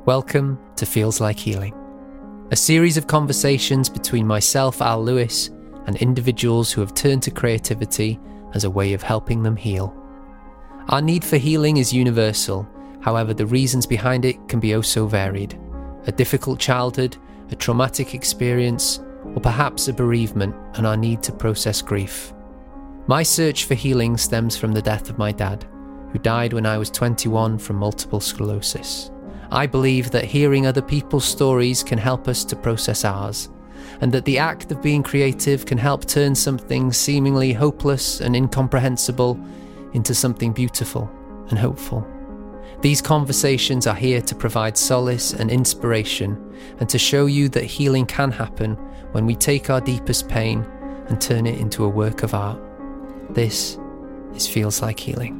Welcome to Feels Like Healing, a series of conversations between myself, Al Lewis, and individuals who have turned to creativity as a way of helping them heal. Our need for healing is universal, however the reasons behind it can be oh so varied. A difficult childhood, a traumatic experience, or perhaps a bereavement and our need to process grief. My search for healing stems from the death of my dad, who died when I was 21 from multiple sclerosis. I believe that hearing other people's stories can help us to process ours, and that the act of being creative can help turn something seemingly hopeless and incomprehensible into something beautiful and hopeful. These conversations are here to provide solace and inspiration, and to show you that healing can happen when we take our deepest pain and turn it into a work of art. This is Feels Like Healing.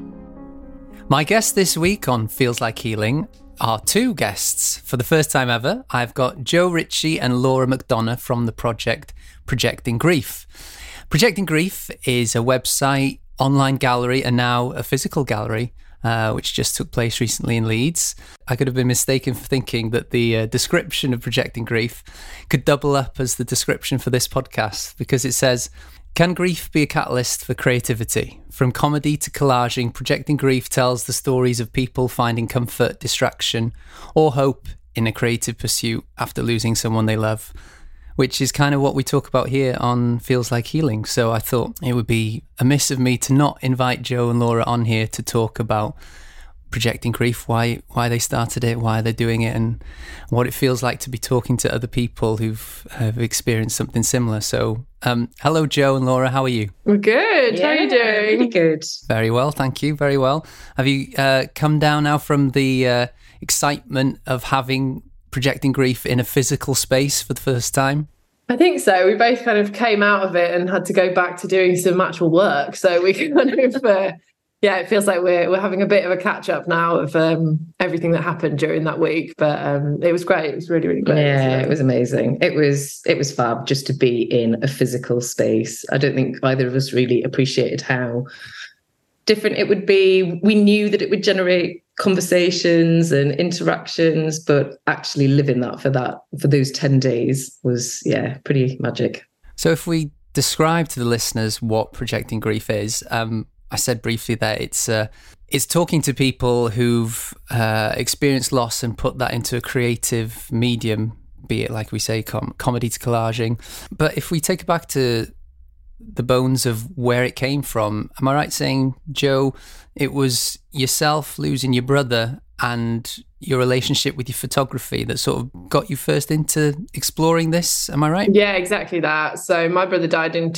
My guests this week on Feels Like Healing are two guests. For the first time ever, I've got Joe Ritchie and Laura McDonough from the project Projecting Grief. Projecting Grief is a website, online gallery, and now a physical gallery, which just took place recently in Leeds. I could have been mistaken for thinking that the description of Projecting Grief could double up as the description for this podcast, because it says, can grief be a catalyst for creativity? From comedy to collaging, Projecting Grief tells the stories of people finding comfort, distraction, or hope in a creative pursuit after losing someone they love, which is kind of what we talk about here on Feels Like Healing. So I thought it would be amiss of me to not invite Joe and Laura on here to talk about Projecting Grief, why they started it, why they're doing it, and what it feels like to be talking to other people who've experienced something similar. So hello, Joe and Laura, how are you? We're good. How are you doing? Really good. Very well, thank you. Very well. Have you come down now from the excitement of having Projecting Grief in a physical space for the first time? I think so. We both kind of came out of it and had to go back to doing some actual work. So we kind of, it feels like we're having a bit of a catch up now of everything that happened during that week. But it was great. It was really, really great. Yeah, it was amazing. It was fab just to be in a physical space. I don't think either of us really appreciated how different it would be. We knew that it would generate conversations and interactions, but actually living that for those 10 days was pretty magic. So if we describe to the listeners what Projecting Grief is, I said briefly that it's talking to people who've experienced loss and put that into a creative medium, be it, like we say, comedy to collaging. But if we take it back to the bones of where it came from, am I right saying, Joe, it was yourself losing your brother and your relationship with your photography that sort of got you first into exploring this? Am I right? Yeah, exactly that. So my brother died in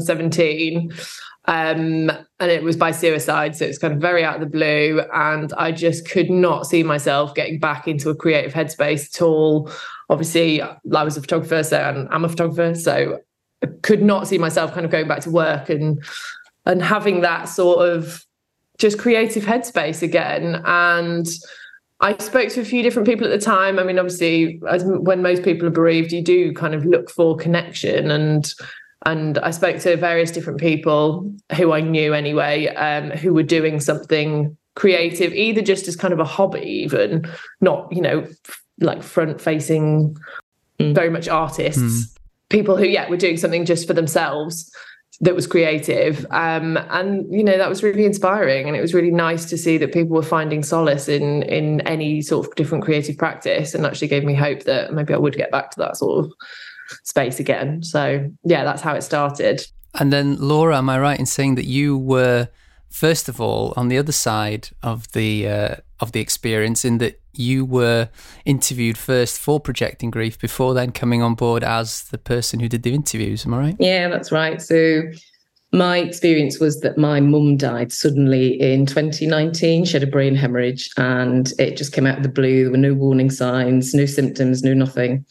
2017. And it was by suicide, so it's kind of very out of the blue, and I just could not see myself getting back into a creative headspace at all. Obviously, I was a photographer, and I'm a photographer, so I could not see myself kind of going back to work and having that sort of just creative headspace again. And I spoke to a few different people at the time. I mean, obviously, when most people are bereaved, you do kind of look for connection, and I spoke to various different people who I knew anyway, who were doing something creative, either just as kind of a hobby, even not, like front-facing, very much artists, people who, were doing something just for themselves that was creative. And, that was really inspiring. And it was really nice to see that people were finding solace in any sort of different creative practice, and actually gave me hope that maybe I would get back to that sort of space again. So that's how it started. And then Laura, am I right in saying that you were first of all on the other side of the experience, in that you were interviewed first for Projecting Grief before then coming on board as the person who did the interviews? Am I right? Yeah, that's right. So my experience was that my mum died suddenly in 2019. She had a brain hemorrhage, and it just came out of the blue. There were no warning signs, no symptoms, no nothing.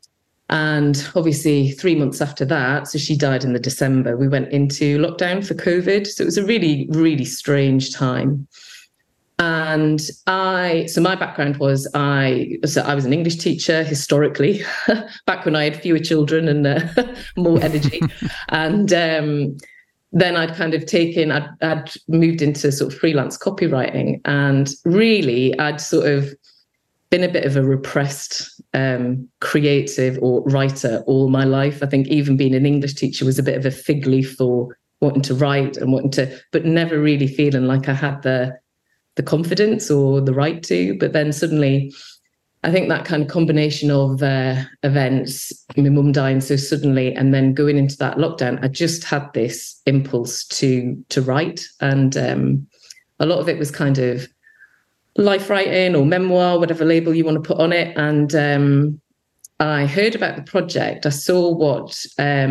And obviously 3 months after that, so she died in the December, we went into lockdown for COVID. So it was a really, really strange time. And my background was, I was an English teacher historically, back when I had fewer children and more energy. And then I'd kind of I'd moved into sort of freelance copywriting, and really I'd sort of been a bit of a repressed creative or writer all my life. I think even being an English teacher was a bit of a fig leaf for wanting to write and but never really feeling like I had the confidence or the right to. But then suddenly, I think that kind of combination of events, my mum dying so suddenly, and then going into that lockdown, I just had this impulse to write. And a lot of it was kind of life writing or memoir, whatever label you want to put on it. And I heard about the project. I saw what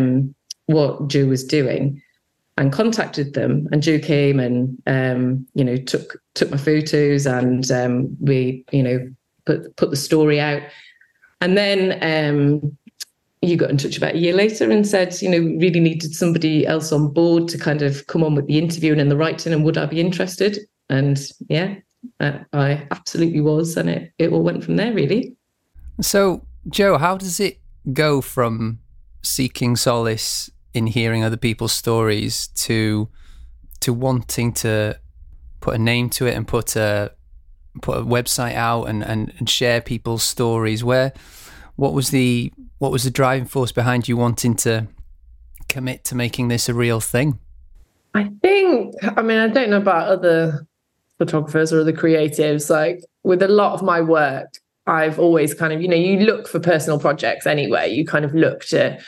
Joe was doing and contacted them. And Joe came and took my photos, and we put the story out. And then you got in touch about a year later and said, really needed somebody else on board to kind of come on with the interviewing and the writing, and would I be interested? And yeah, I absolutely was, and it all went from there, really. So, Joe, how does it go from seeking solace in hearing other people's stories to wanting to put a name to it and put a website out and share people's stories? What was the driving force behind you wanting to commit to making this a real thing? I don't know about other photographers or other creatives. Like, with a lot of my work, I've always kind of, you look for personal projects anyway. You kind of look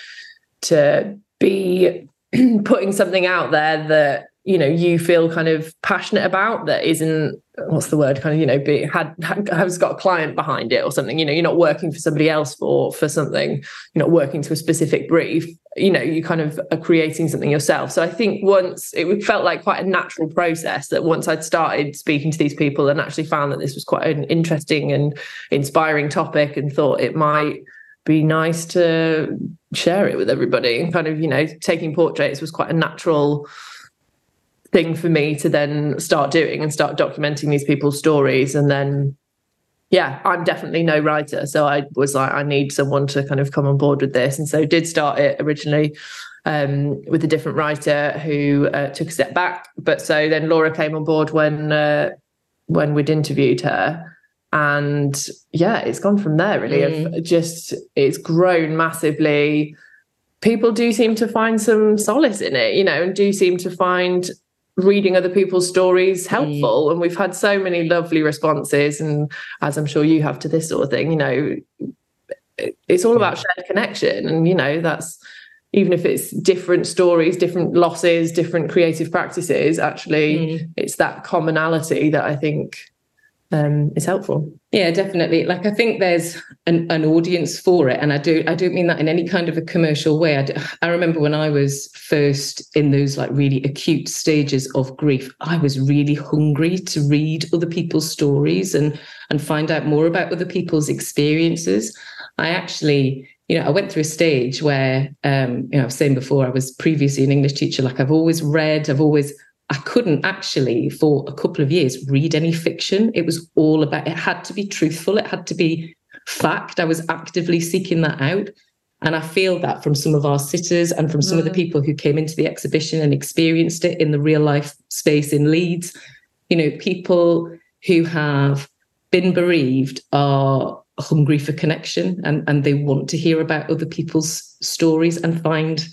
to be putting something out there that, you feel kind of passionate about, that isn't, what's the word, kind of, has got a client behind it or something. You're not working for somebody else for something. You're not working to a specific brief. You kind of are creating something yourself. So I think once it felt like quite a natural process, that once I'd started speaking to these people and actually found that this was quite an interesting and inspiring topic, and thought it might be nice to share it with everybody, and kind of, taking portraits was quite a natural thing for me to then start doing and start documenting these people's stories. And then, yeah, I'm definitely no writer. So I was like, I need someone to kind of come on board with this. And so did start it originally with a different writer who took a step back. But so then Laura came on board when we'd interviewed her. And yeah, it's gone from there, really. It's grown massively. People do seem to find some solace in it, and do seem to find reading other people's stories helpful. And we've had so many lovely responses, and as I'm sure you have to this sort of thing, it's all about shared connection. And that's, even if it's different stories, different losses, different creative practices, actually it's that commonality that I think is helpful. Yeah, definitely. Like, I think there's an audience for it, and I don't mean that in any kind of a commercial way. I remember when I was first in those like really acute stages of grief, I was really hungry to read other people's stories and find out more about other people's experiences. I actually, I went through a stage where, I was saying before, I was previously an English teacher. Like, I couldn't actually, for a couple of years, read any fiction. It was all about, it had to be truthful. It had to be fact. I was actively seeking that out. And I feel that from some of our sitters and from some of the people who came into the exhibition and experienced it in the real life space in Leeds. People who have been bereaved are hungry for connection, and they want to hear about other people's stories and find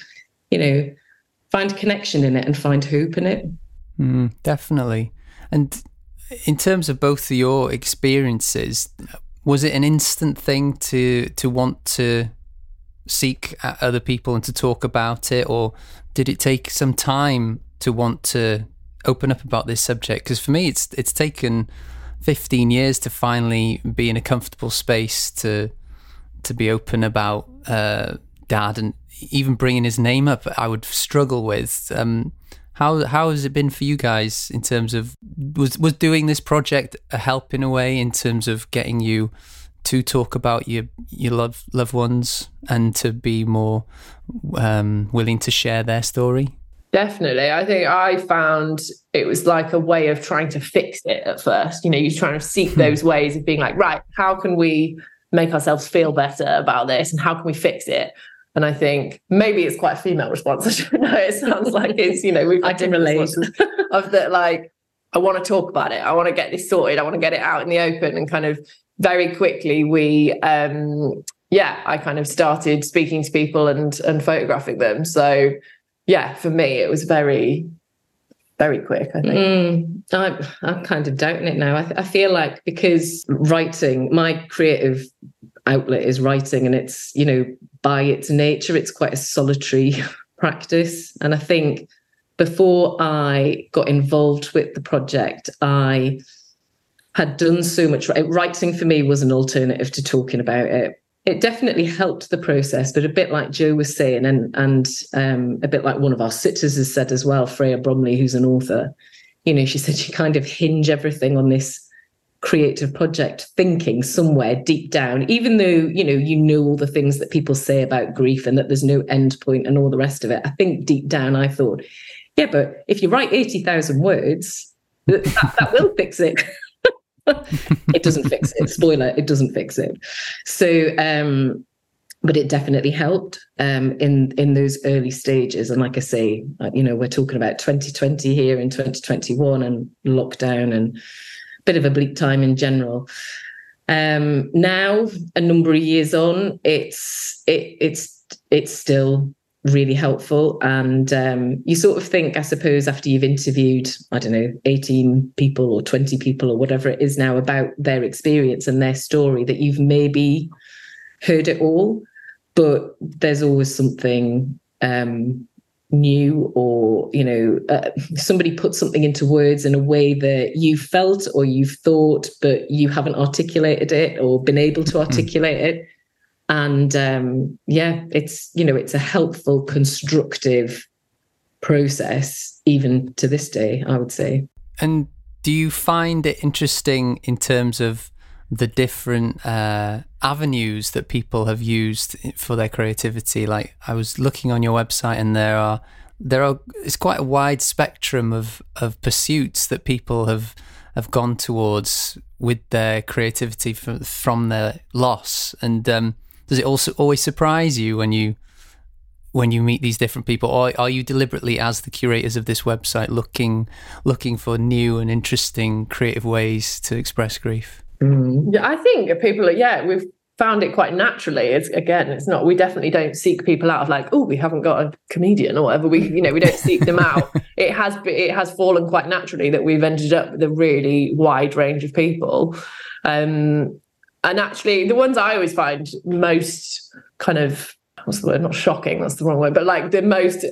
connection in it and find hope in it. Definitely. And in terms of both of your experiences, was it an instant thing to want to seek at other people and to talk about it, or did it take some time to want to open up about this subject? Because for me, it's taken 15 years to finally be in a comfortable space to be open about Dad, and even bringing his name up I would struggle with. How has it been for you guys in terms of, was doing this project a help in a way in terms of getting you to talk about your loved ones and to be more willing to share their story? Definitely. I think I found it was like a way of trying to fix it at first. You're trying to seek those ways of being like, right, how can we make ourselves feel better about this, and how can we fix it? And I think maybe it's quite a female response. I don't know. It sounds like it's, we've I can relate of that. Like, I want to talk about it. I want to get this sorted. I want to get it out in the open and kind of very quickly I kind of started speaking to people and photographing them. So yeah, for me, it was very, very quick, I think. I'm kind of doubting it now. I feel like, because writing, my creative outlet is writing, and it's, you know, by its nature, it's quite a solitary practice. And I think before I got involved with the project, I had done so much writing. For me, was an alternative to talking about it. It definitely helped the process, but a bit like Jo was saying, and a bit like one of our sitters has said as well, Freya Bromley, who's an author, you know, she said you kind of hinge everything on this creative project, thinking somewhere deep down, even though, you know all the things that people say about grief and that there's no end point and all the rest of it. I think deep down I thought, yeah, but if you write 80,000 words, that will fix it. It doesn't fix it. Spoiler, it doesn't fix it. So, but it definitely helped in those early stages. And like I say, you know, we're talking about 2020 here in 2021 and lockdown and a bit of a bleak time in general. Now, a number of years on, it's still really helpful. And you sort of think, I suppose, after you've interviewed, 18 people or 20 people or whatever it is now about their experience and their story, that you've maybe heard it all, but there's always something new, or, you know, somebody put something into words in a way that you felt or you've thought, but you haven't articulated it or been able to articulate it. And it's, you know, it's a helpful, constructive process, even to this day, I would say. And do you find it interesting in terms of the different avenues that people have used for their creativity? Like, I was looking on your website, and there are it's quite a wide spectrum of pursuits that people have gone towards with their creativity from their loss. And does it also always surprise you when you meet these different people, or are you deliberately, as the curators of this website, looking for new and interesting creative ways to express grief? Yeah, I think people we've found it quite naturally. It's not, we definitely don't seek people out of like, oh, we haven't got a comedian or whatever. We don't seek them out. It has fallen quite naturally that we've ended up with a really wide range of people. And actually, the ones I always find most kind of, what's the word? Not shocking, that's the wrong word, but like the most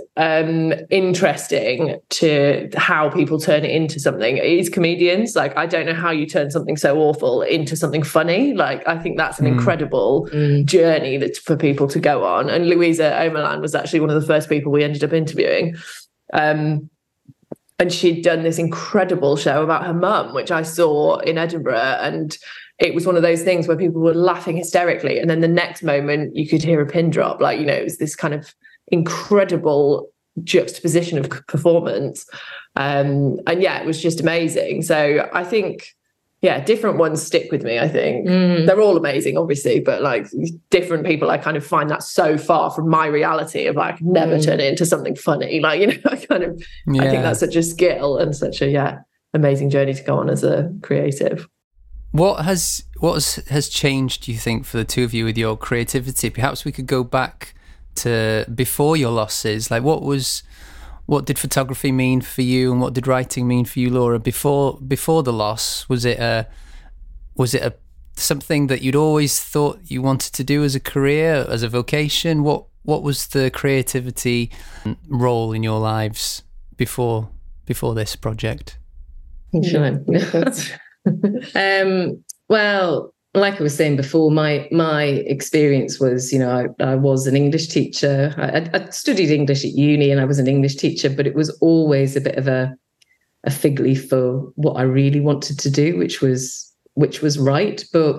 interesting to how people turn it into something is comedians. Like, I don't know how you turn something so awful into something funny. Like, I think that's an incredible journey for people to go on. And Louisa Omerland was actually one of the first people we ended up interviewing. And she'd done this incredible show about her mum, which I saw in Edinburgh. And it was one of those things where people were laughing hysterically. And then the next moment you could hear a pin drop. Like, you know, it was this kind of incredible juxtaposition of performance. And yeah, it was just amazing. So I think, different ones stick with me, I think. They're all amazing, obviously, but like different people, I kind of find that so far from my reality of like never turn it into something funny. Like, you know, I think that's such a skill and such a, amazing journey to go on as a creative. What has changed, do you think, for the two of you with your creativity? Perhaps we could go back to before your losses. Like, what did photography mean for you, and what did writing mean for you, Laura, before the loss? Was it a something that you'd always thought you wanted to do as a career, as a vocation? What was the creativity role in your lives before this project? Well, like I was saying before, my experience was, you know, I was an English teacher. I studied English at uni, and I was an English teacher, but it was always a bit of a fig leaf for what I really wanted to do, which was write. But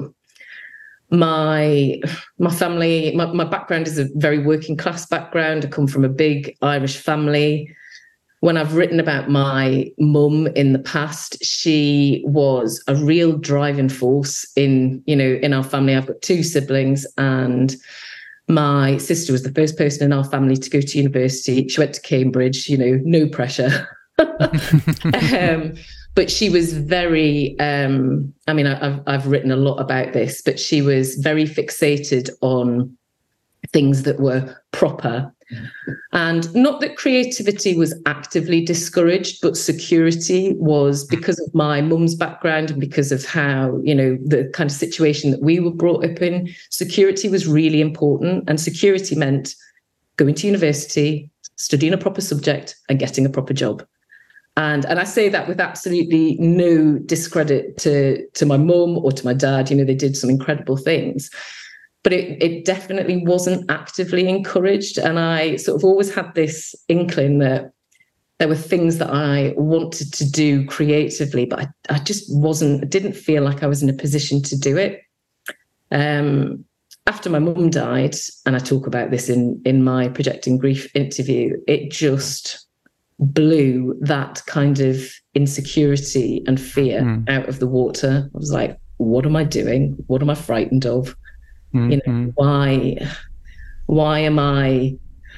my family, my background is a very working class background. I come from a big Irish family. When I've written about my mum in the past, she was a real driving force in our family. I've got two siblings, and my sister was the first person in our family to go to university. She went to Cambridge, you know, no pressure. But But she was very, I've written a lot about this, but she was very fixated on things that were proper. And not that creativity was actively discouraged, but security was, because of my mum's background and because of how, the kind of situation that we were brought up in, security was really important. And security meant going to university, studying a proper subject and getting a proper job. And I say that with absolutely no discredit to my mum or to my dad. They did some incredible things. But it definitely wasn't actively encouraged. And I sort of always had this inkling that there were things that I wanted to do creatively, but I just didn't feel like I was in a position to do it. After my mum died, and I talk about this in my Projecting Grief interview, it just blew that kind of insecurity and fear out of the water. I was like, what am I doing? What am I frightened of? Why am I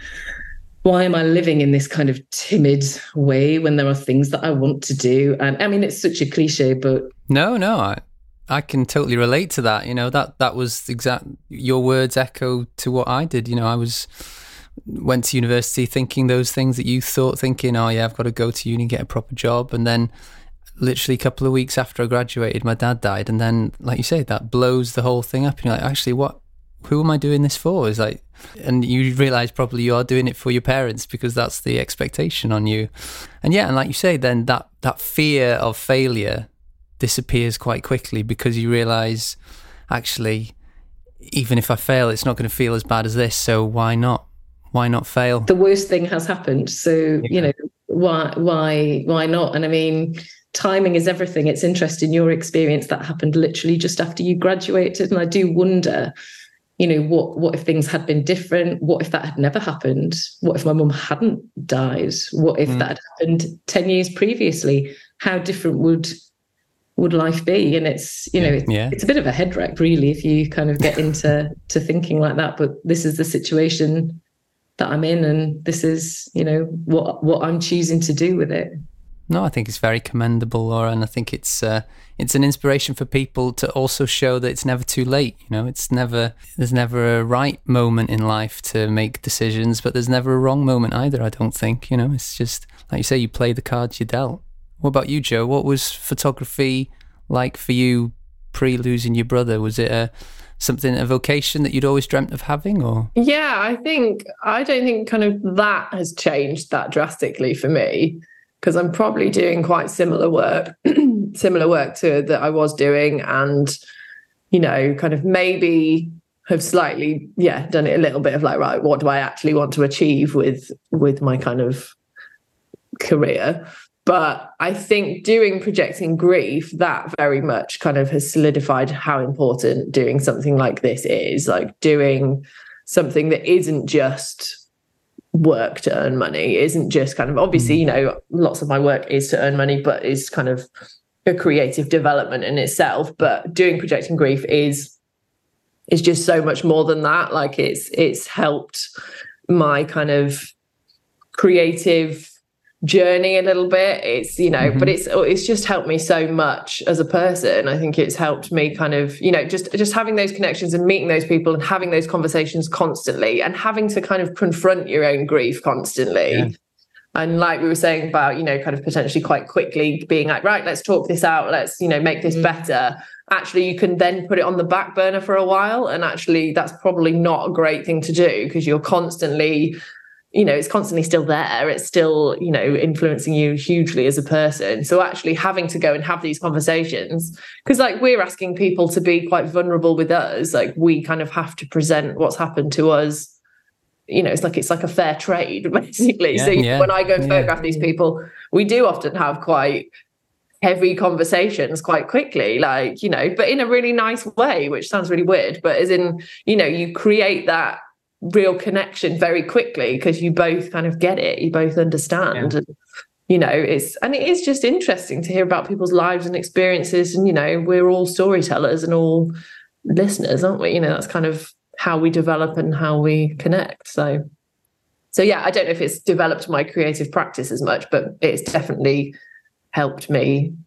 living in this kind of timid way when there are things that I want to do? And I mean, it's such a cliche, but no, I can totally relate to that. That was your words echo to what I did. I went to university thinking those things that you thought, thinking, oh yeah, I've got to go to uni, get a proper job. And then literally a couple of weeks after I graduated, my dad died. And then, like you say, that blows the whole thing up. And you're like, actually, who am I doing this for? It's like, and you realize probably you are doing it for your parents because that's the expectation on you. And yeah, and like you say, then that fear of failure disappears quite quickly because you realize, actually, even if I fail, it's not going to feel as bad as this. So why not? Why not fail? The worst thing has happened. So, why not? And I mean, timing is everything. It's interesting, your experience that happened literally just after you graduated. And I do wonder, what if things had been different? What if that had never happened? What if my mum hadn't died? What if that had happened 10 years previously? How different would life be? And it's, it's a bit of a head wreck, really, if you kind of get into thinking like that. But this is the situation that I'm in, and this is, what I'm choosing to do with it. No, I think it's very commendable, Laura, and I think it's an inspiration for people to also show that it's never too late. There's never a right moment in life to make decisions, but there's never a wrong moment either, I don't think. It's just, like you say, you play the cards you're dealt. What about you, Jo? What was photography like for you pre-losing your brother? Was it a vocation that you'd always dreamt of having, or? Yeah, I don't think kind of that has changed that drastically for me, because I'm probably doing quite similar work to that I was doing, and kind of maybe have slightly done it a little bit of like, right, what do I actually want to achieve with my kind of career? But I think doing Projecting Grief, that very much kind of has solidified how important doing something like this is, like doing something that isn't just work to earn money, isn't just kind of, obviously, lots of my work is to earn money, but is kind of a creative development in itself. But doing Projecting Grief is just so much more than that. Like it's helped my kind of creative journey a little bit. It's but it's just helped me so much as a person. I think it's helped me kind of just having those connections and meeting those people and having those conversations constantly and having to kind of confront your own grief constantly. And like we were saying about kind of potentially quite quickly being like, right, let's talk this out, let's make this better. Actually, you can then put it on the back burner for a while, and actually that's probably not a great thing to do, because you're constantly it's constantly still there. It's still, influencing you hugely as a person. So actually having to go and have these conversations, because like we're asking people to be quite vulnerable with us, like we kind of have to present what's happened to us. It's like a fair trade, basically. When I go and photograph these people, we do often have quite heavy conversations quite quickly, like, but in a really nice way, which sounds really weird, but as in, you create that real connection very quickly because you both kind of get it, you both understand. And it is just interesting to hear about people's lives and experiences, and we're all storytellers and all listeners, aren't we? That's kind of how we develop and how we connect. So yeah, I don't know if it's developed my creative practice as much, but it's definitely helped me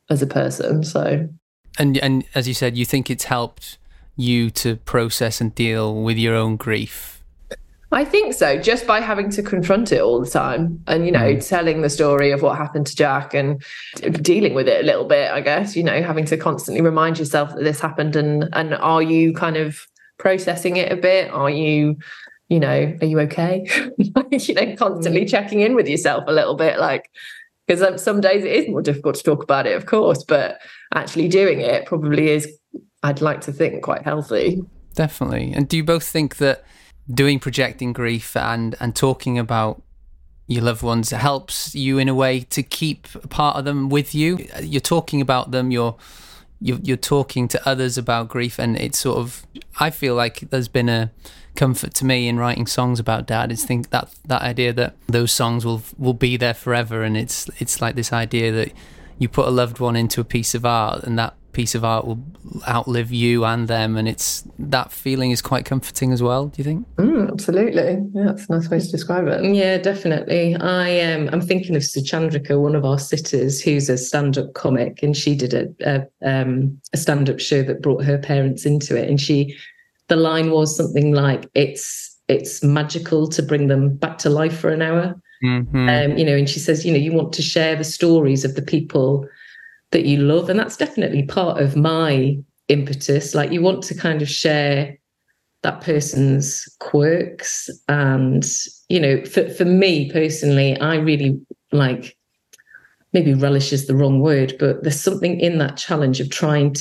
as a person. So, and as you said, you think it's helped you to process and deal with your own grief? I think so, just by having to confront it all the time and, you know, telling the story of what happened to Jack and dealing with it a little bit, I guess, you know, having to constantly remind yourself that this happened, and are you kind of processing it a bit? Are you, you know, are you okay? You know, constantly checking in with yourself a little bit, like, because some days it is more difficult to talk about it, of course, but actually doing it probably is, I'd like to think, quite healthy. Definitely. And do you both think that doing Projecting Grief and talking about your loved ones helps you in a way to keep a part of them with you? You're talking about them, you're talking to others about grief, and it's sort of, I feel like there's been a comfort to me in writing songs about Dad. Is think that idea that those songs will be there forever, and it's like this idea that you put a loved one into a piece of art, and that piece of art will outlive you and them, and it's that feeling is quite comforting as well. Do you think? Absolutely. Yeah, that's a nice way to describe it. Yeah, definitely. I'm thinking of Suchandrika, one of our sitters, who's a stand-up comic, and she did a stand-up show that brought her parents into it, and the line was something like, it's magical to bring them back to life for an hour. Mm-hmm. You know, and she says, you know, you want to share the stories of the people that you love, and that's definitely part of my impetus. Like, you want to kind of share that person's quirks, and, you know, for me personally, I really, like, maybe relish is the wrong word, but there's something in that challenge of trying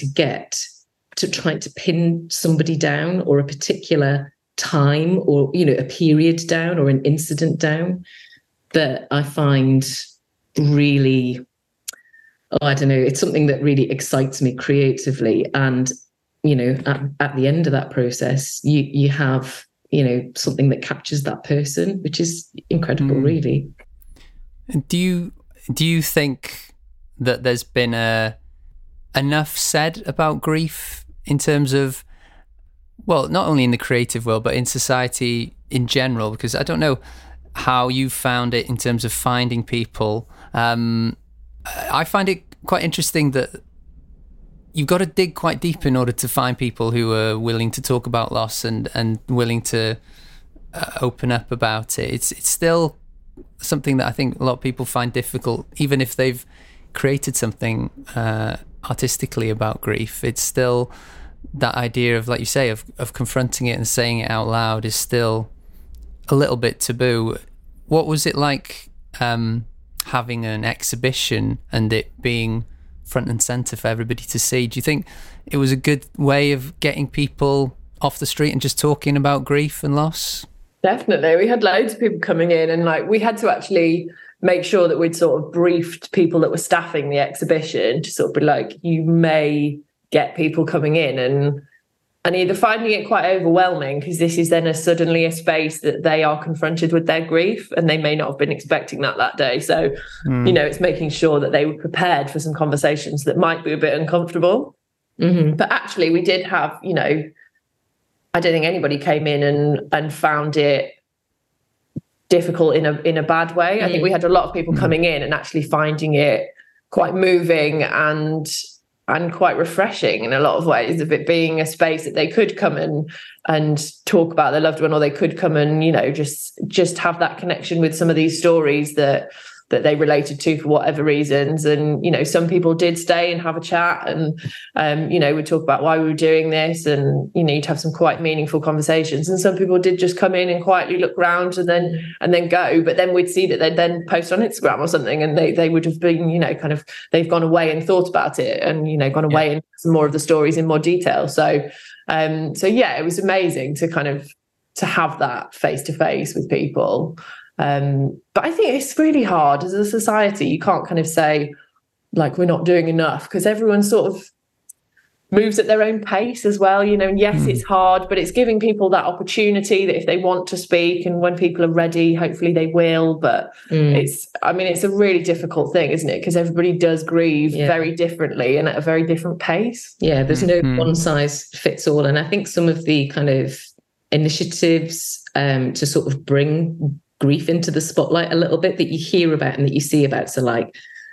to pin somebody down, or a particular time, or, you know, a period down, or an incident down, that I find really, I don't know, it's something that really excites me creatively. And, you know, at the end of that process, you have, you know, something that captures that person, which is incredible, really. Do you think that there's been enough said about grief in terms of, well, not only in the creative world, but in society in general? Because I don't know how you found it in terms of finding people. I find it quite interesting that you've got to dig quite deep in order to find people who are willing to talk about loss and willing to open up about it. It's still something that I think a lot of people find difficult, even if they've created something artistically about grief. It's still that idea of, like you say, of confronting it and saying it out loud is still a little bit taboo. What was it like having an exhibition and it being front and center for everybody to see? Do you think it was a good way of getting people off the street and just talking about grief and loss? Definitely. We had loads of people coming in, and like, we had to actually make sure that we'd sort of briefed people that were staffing the exhibition to sort of be like, you may get people coming in and either finding it quite overwhelming, because this is then suddenly a space that they are confronted with their grief, and they may not have been expecting that day. So, you know, it's making sure that they were prepared for some conversations that might be a bit uncomfortable. Mm-hmm. But actually, we did have, you know, I don't think anybody came in and found it difficult in a bad way. I think we had a lot of people coming in and actually finding it quite moving and quite refreshing in a lot of ways, of it being a space that they could come and talk about their loved one, or they could come and, you know, just have that connection with some of these stories that they related to for whatever reasons. And, you know, some people did stay and have a chat and, you know, we'd talk about why we were doing this, and, you know, you'd have some quite meaningful conversations. And some people did just come in and quietly look around and then go. But then we'd see that they'd then post on Instagram or something, and they would have been, you know, kind of, they've gone away and thought about it and, you know, gone away and some more of the stories in more detail. So yeah, it was amazing to kind of, to have that face to face with people. But I think it's really hard as a society. You can't kind of say, like, we're not doing enough, because everyone sort of moves at their own pace as well, you know. And yes, it's hard, but it's giving people that opportunity that if they want to speak, and when people are ready, hopefully they will. But it's a really difficult thing, isn't it? Because everybody does grieve very differently and at a very different pace. Yeah, there's no one size fits all. And I think some of the kind of initiatives to sort of bring grief into the spotlight a little bit that you hear about and that you see about, so like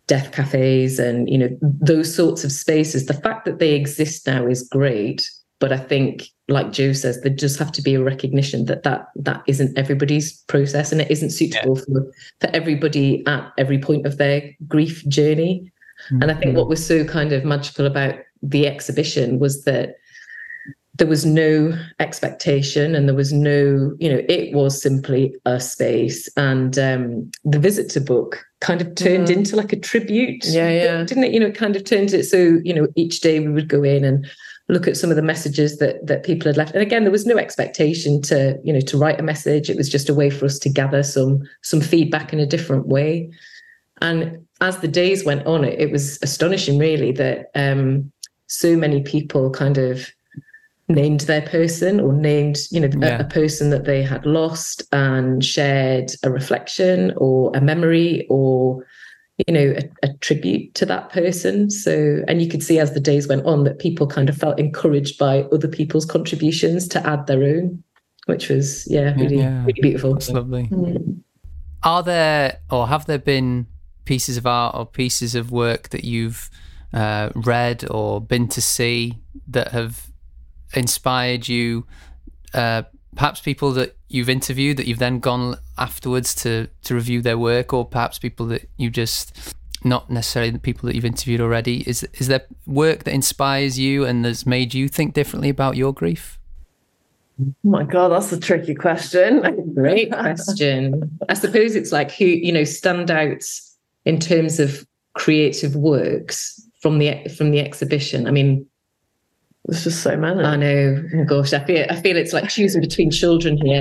death cafes and, you know, those sorts of spaces. The fact that they exist now is great. But I think, like Jo says, there does have to be a recognition that isn't everybody's process, and it isn't suitable for everybody at every point of their grief journey. Mm-hmm. And I think what was so kind of magical about the exhibition was that there was no expectation and there was no, you know, it was simply a space. And the visitor book kind of turned into like a tribute. Didn't it? You know, it kind of turned it. So, you know, each day we would go in and look at some of the messages that people had left. And again, there was no expectation to, you know, to write a message. It was just a way for us to gather some feedback in a different way. And as the days went on, it was astonishing, really, that so many people kind of named their person or named, you know, a person that they had lost and shared a reflection or a memory or, you know, a tribute to that person. So, and you could see as the days went on that people kind of felt encouraged by other people's contributions to add their own, which was, really beautiful. That's lovely. Are there, or have there been pieces of art or pieces of work that you've read or been to see that have inspired you, perhaps people that you've interviewed that you've then gone afterwards to review their work, or perhaps people that you just, not necessarily the people that you've interviewed already? Is there work that inspires you and has made you think differently about your grief? Oh my God, that's a tricky question. Great question. I suppose it's like who, you know, standouts in terms of creative works from the exhibition. I mean, there's just so many. I know. Oh gosh, I feel it's like choosing between children here.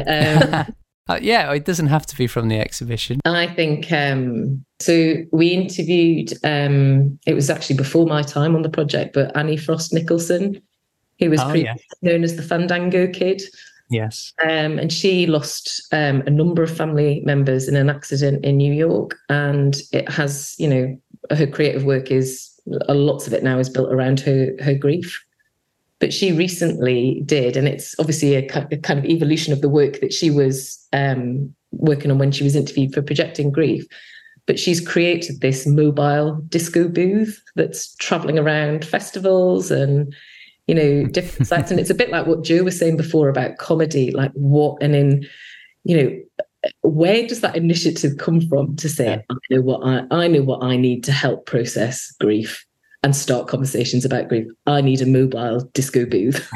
It doesn't have to be from the exhibition. I think so. We interviewed. It was actually before my time on the project, but Annie Frost Nicholson, who was known as the Fandango Kid. Yes. And she lost a number of family members in an accident in New York, and it has, you know, her creative work is lots of it now is built around her grief. But she recently did, and it's obviously a kind of evolution of the work that she was working on when she was interviewed for Projecting Grief. But she's created this mobile disco booth that's traveling around festivals and, you know, different sites. And it's a bit like what Jo was saying before about comedy, like where does that initiative come from to say, I know what I need to help process grief and start conversations about grief? I need a mobile disco booth.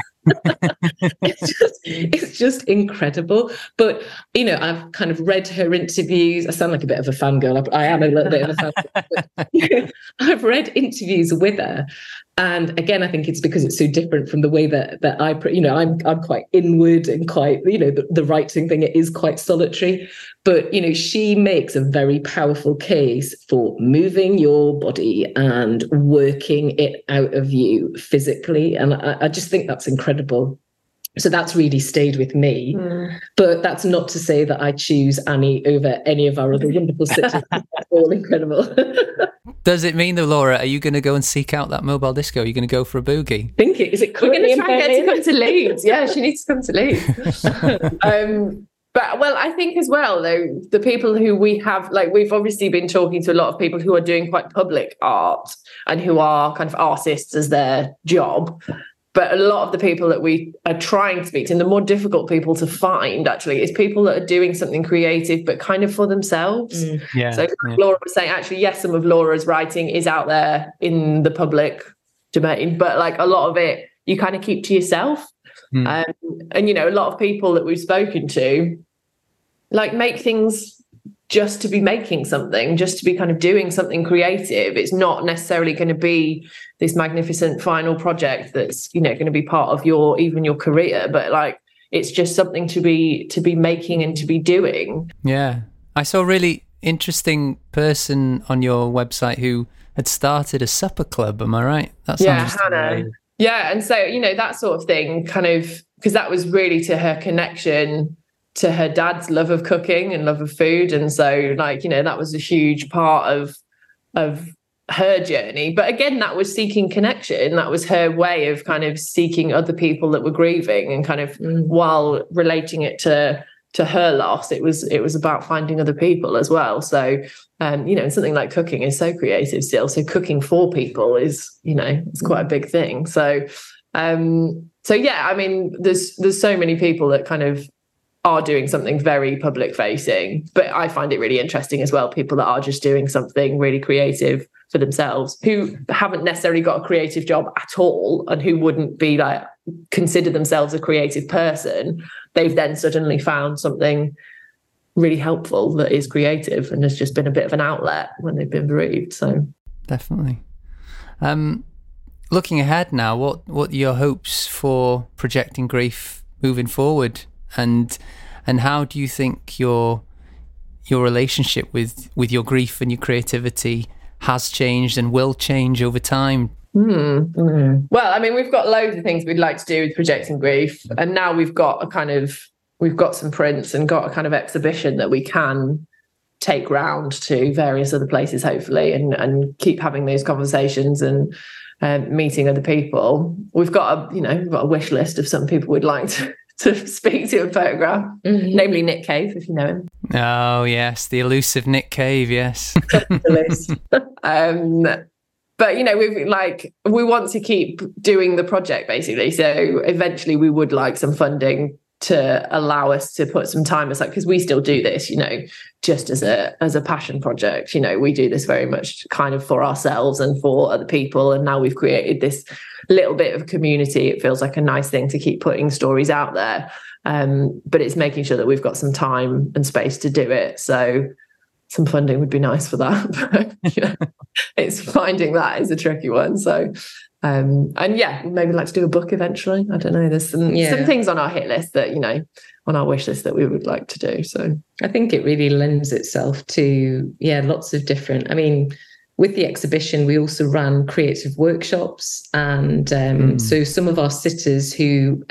It's just incredible. But, you know, I've kind of read her interviews. I sound like a bit of a fangirl. I am a little bit of a fangirl. I've read interviews with her. And again, I think it's because it's so different from the way that I, you know, I'm quite inward and quite, you know, the writing thing, it is quite solitary. But, you know, she makes a very powerful case for moving your body and working it out of you physically. And I just think that's incredible. So that's really stayed with me. But that's not to say that I choose Annie over any of our other wonderful sitters. They're all incredible. Does it mean though, Laura, are you going to go and seek out that mobile disco? Are you going to go for a boogie? Is it? We're going to try and get to come to Leeds. Yeah, she needs to come to Leeds. But, well, I think as well, though, the people who we have, like, we've obviously been talking to a lot of people who are doing quite public art and who are kind of artists as their job. But a lot of the people that we are trying to speak to, and the more difficult people to find, actually, is people that are doing something creative, but kind of for themselves. So Laura was saying, actually, yes, some of Laura's writing is out there in the public domain, but like a lot of it, you kind of keep to yourself. And, you know, a lot of people that we've spoken to, like, make things just to be making something, just to be kind of doing something creative. It's not necessarily going to be this magnificent final project that's, you know, going to be part of your career, but like, it's just something to be making and to be doing. Yeah. I saw a really interesting person on your website who had started a supper club. Am I right? That's Hannah. Yeah. And so, you know, that sort of thing kind of, because that was really to her connection to her dad's love of cooking and love of food. And so, like, you know, that was a huge part of her journey. But again, that was seeking connection. That was her way of kind of seeking other people that were grieving and kind of while relating it to to her loss, it was about finding other people as well. So, something like cooking is so creative still. So cooking for people is, it's quite a big thing. So, yeah, I mean, there's so many people that kind of are doing something very public facing, but I find it really interesting as well. People that are just doing something really creative for themselves, who haven't necessarily got a creative job at all, and who wouldn't be like consider themselves a creative person. They've then suddenly found something really helpful that is creative, and has just been a bit of an outlet when they've been bereaved. So definitely. Looking ahead now, what are your hopes for Projecting Grief moving forward, and how do you think your relationship with your grief and your creativity has changed and will change over time? Well, I mean, we've got loads of things we'd like to do with Projecting Grief, and now we've got some prints and got a kind of exhibition that we can take round to various other places, hopefully, and keep having those conversations and meeting other people. We've got a wish list of some people we'd like to speak to and photograph, namely Nick Cave, if you know him. Oh yes, the elusive Nick Cave, yes. But we want to keep doing the project, basically. So eventually we would like some funding to allow us to put some time aside, because we still do this, just as a passion project. We do this very much kind of for ourselves and for other people. And now we've created this little bit of community. It feels like a nice thing to keep putting stories out there. But it's making sure that we've got some time and space to do it. So some funding would be nice for that. But it's finding that is a tricky one. So and yeah, we'd maybe like to do a book eventually. I don't know. There's some things on our hit list that, on our wish list that we would like to do. So I think it really lends itself to, lots of different, I mean, with the exhibition, we also ran creative workshops. And so some of our sitters who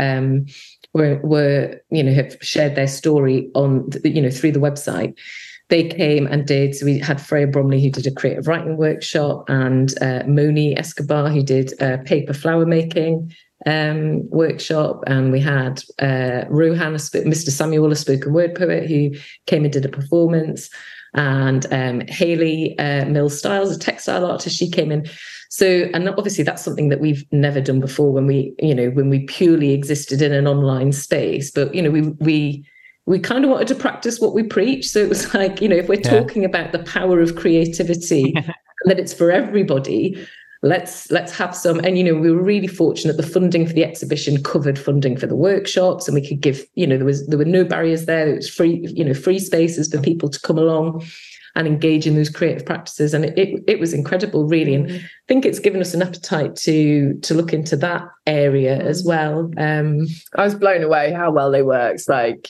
were have shared their story on, through the website, they came and did. So we had Freya Bromley, who did a creative writing workshop, and Moni Escobar, who did a paper flower making workshop. And we had Rohan, Mr. Samuel, a spoken word poet, who came and did a performance. And Hayley Mills Styles, a textile artist, she came in. So, and obviously that's something that we've never done before when we purely existed in an online space. But, we kind of wanted to practice what we preach. So it was like, if we're talking about the power of creativity and that it's for everybody, let's have some. And, we were really fortunate. The funding for the exhibition covered funding for the workshops, and we could give, there were no barriers there. It was free, free spaces for people to come along and engage in those creative practices. And it was incredible, really. And I think it's given us an appetite to look into that area as well. I was blown away how well they worked.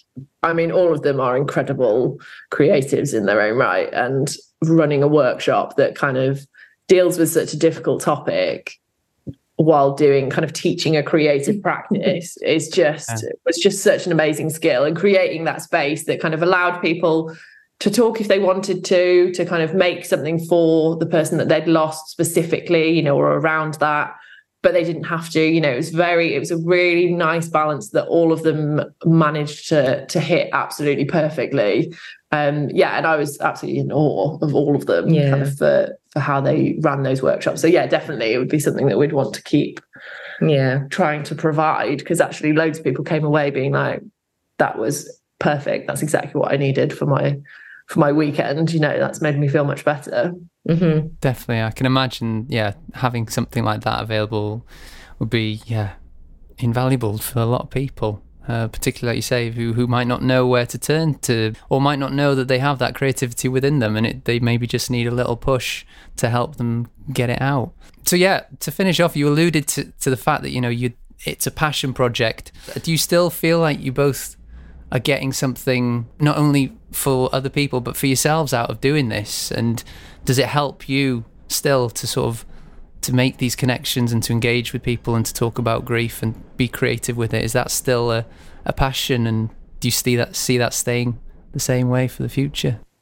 All of them are incredible creatives in their own right, and running a workshop that kind of deals with such a difficult topic while doing kind of teaching a creative practice was just such an amazing skill, and creating that space that kind of allowed people to talk if they wanted to kind of make something for the person that they'd lost specifically, or around that, but they didn't have to. It was a really nice balance that all of them managed to hit absolutely perfectly. And I was absolutely in awe of all of them kind of for how they ran those workshops. So definitely it would be something that we'd want to keep trying to provide, because actually loads of people came away being like, that was perfect. That's exactly what I needed for my weekend. That's made me feel much better. Mm-hmm. Definitely. I can imagine, having something like that available would be, invaluable for a lot of people, particularly, like you say, who might not know where to turn to, or might not know that they have that creativity within them, and they maybe just need a little push to help them get it out. So, to finish off, you alluded to the fact that, it's a passion project. Do you still feel like you both are getting something not only for other people but for yourselves out of doing this? And does it help you still to sort of to make these connections and to engage with people and to talk about grief and be creative with it? Is that still a passion, and do you see that staying the same way for the future?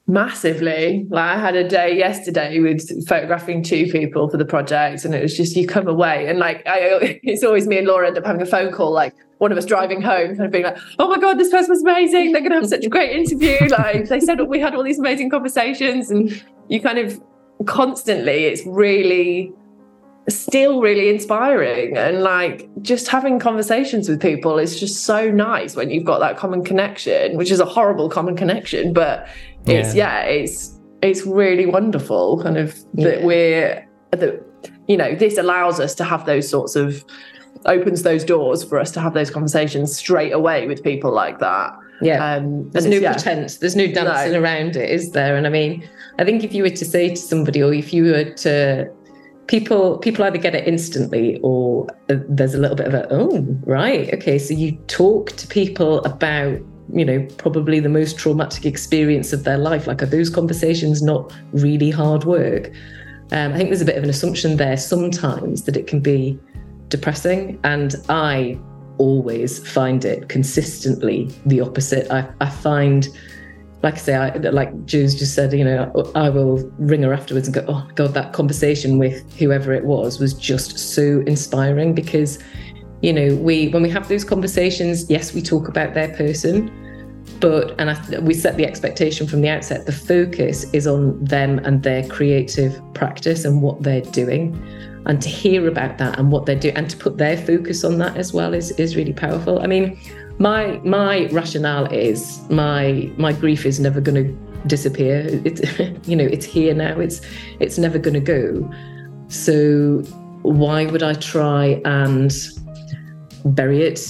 Massively. Like, I had a day yesterday with photographing 2 people for the project, and it was just, you come away and like it's always me and Laura end up having a phone call, like one of us driving home, kind of being like, oh my God, this person was amazing, they're gonna have such a great interview, like they said we had all these amazing conversations. And you kind of constantly, it's really still really inspiring, and like just having conversations with people is just so nice when you've got that common connection, which is a horrible common connection, but it's really wonderful kind of that this allows us to have those sorts of, opens those doors for us to have those conversations straight away with people like that. There's no pretense, there's no dancing around it, is there? And I mean, I think if you were to say to somebody, or if you were to, people either get it instantly, or there's a little bit of a, oh, right, okay, so you talk to people about, probably the most traumatic experience of their life. Like, are those conversations not really hard work? I think there's a bit of an assumption there sometimes that it can be depressing, and I always find it consistently the opposite. I find, like I say, like Jules just said, I will ring her afterwards and go, oh God, that conversation with whoever it was just so inspiring, because, when we have those conversations, yes, we talk about their person, but, we set the expectation from the outset, the focus is on them and their creative practice and what they're doing. And to hear about that and what they're doing, and to put their focus on that as well is really powerful. I mean, my rationale is my grief is never going to disappear. It's here now. It's never going to go. So why would I try and bury it?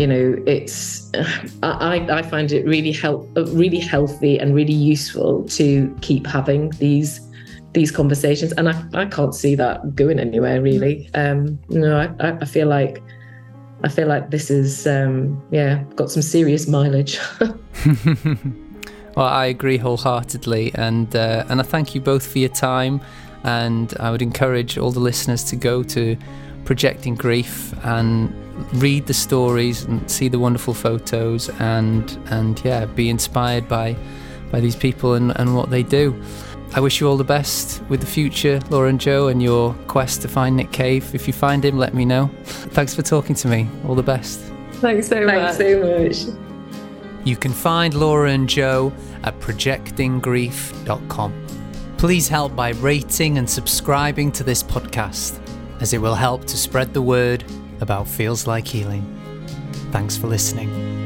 I find it really healthy and really useful to keep having these conversations, and I can't see that going anywhere really. I feel like this is got some serious mileage. Well, I agree wholeheartedly, and I thank you both for your time, and I would encourage all the listeners to go to Projecting Grief and read the stories and see the wonderful photos, and be inspired by these people and what they do. I wish you all the best with the future, Laura and Joe, and your quest to find Nick Cave. If you find him, let me know. Thanks for talking to me. All the best. Thanks so much. You can find Laura and Joe at projectinggrief.com. Please help by rating and subscribing to this podcast, as it will help to spread the word about Feels Like Healing. Thanks for listening.